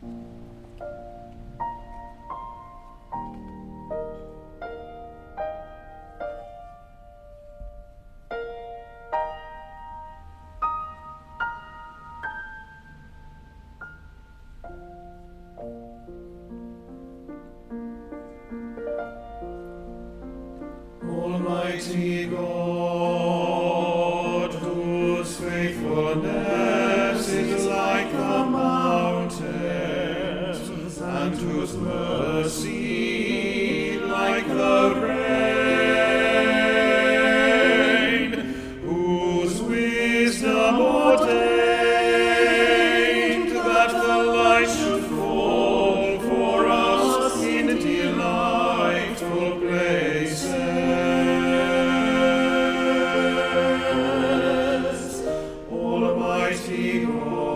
Almighty God, whose faithfulness is like the mountains, and whose mercy like the rain, whose wisdom ordained that the light should fall for us in delightful places. Almighty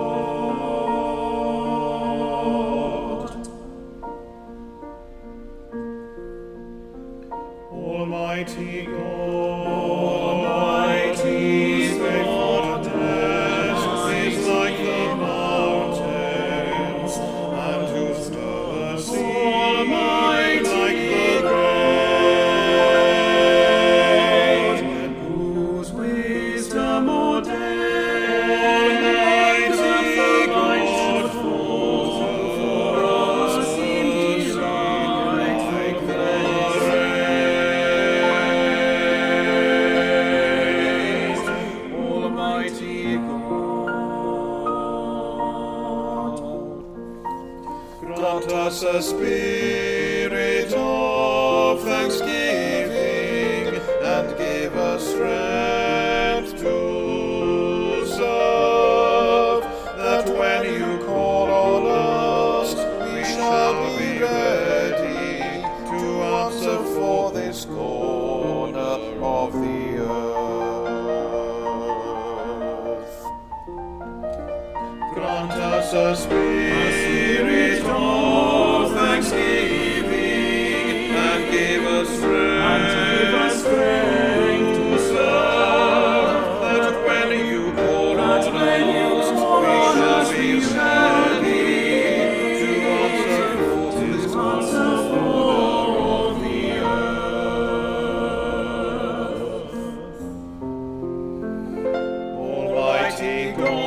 God, Almighty faithfulness is like the mountains, and whose mercy like the rain, whose wisdom ordained that the light should fall for us in delight like the rain. Almighty God, grant us a spirit of thanksgiving, and give us strength to serve, that when you call on us, we shall be ready to answer for this corner of the earth. Grant us a spirit of thanksgiving, and give us strength to serve, that when you call on us, we shall be ready to answer for this corner of the earth. Almighty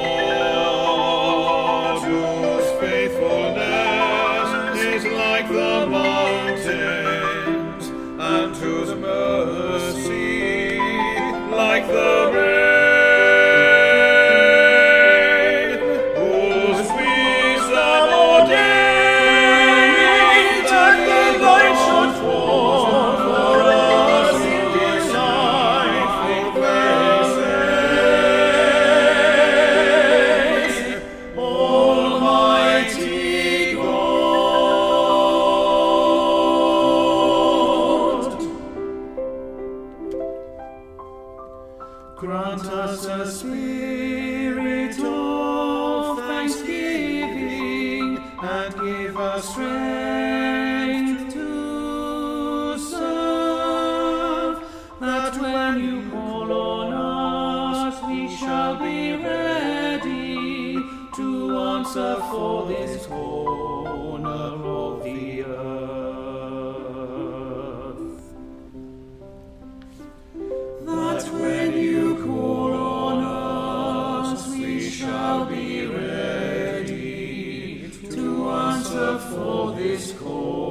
God, whose faithfulness is like the mountains, and whose mercy like the rain, whose wisdom ordained that the light should fall for us in delightful places. Almighty God, grant us a spirit of thanksgiving, and give us strength to serve, that when you call on us, we shall be ready to answer for this corner of the earth. That when you call on us, we shall be ready to answer for this call.